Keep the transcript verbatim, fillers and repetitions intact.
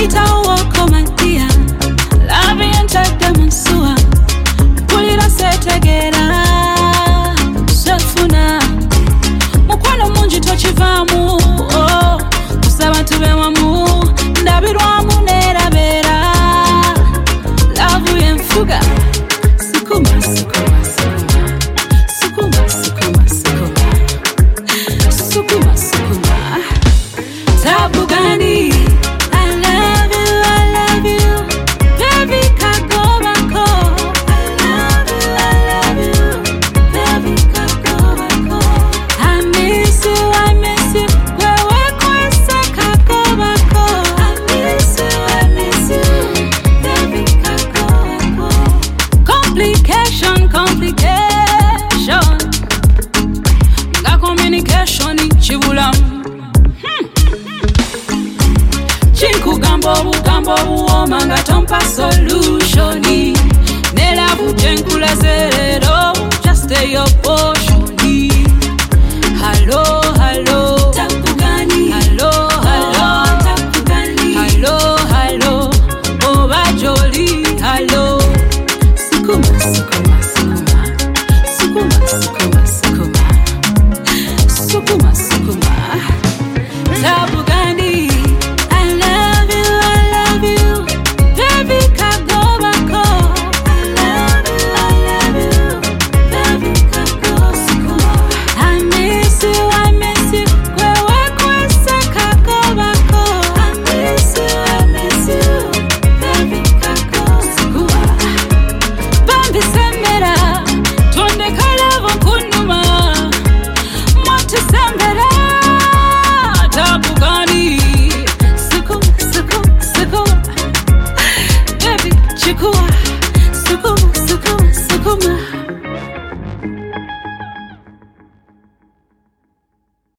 Waita uwako matia Love yentadde munsuwa Mpulira setegera Sefuna Mukwano mungi tokivaamu oh, kusaba tube wamu Ndabirwamu nerabera Love yenfuga Sukuma, sukuma, sukuma Sukuma, sukuma, sukuma Sukuma, sukuma Tabu gani I love you, I love you Baby kagobako I love you, I love you Baby kagobako I miss you, I miss you Wewe kwesa kagobako I miss you, I miss you Baby kagobako Complication, complication Nga communication chibulamu Chinkugamba obugambo obuwooma nga tompa solutioni Nelavu gyenkulaze leero just your portion Hello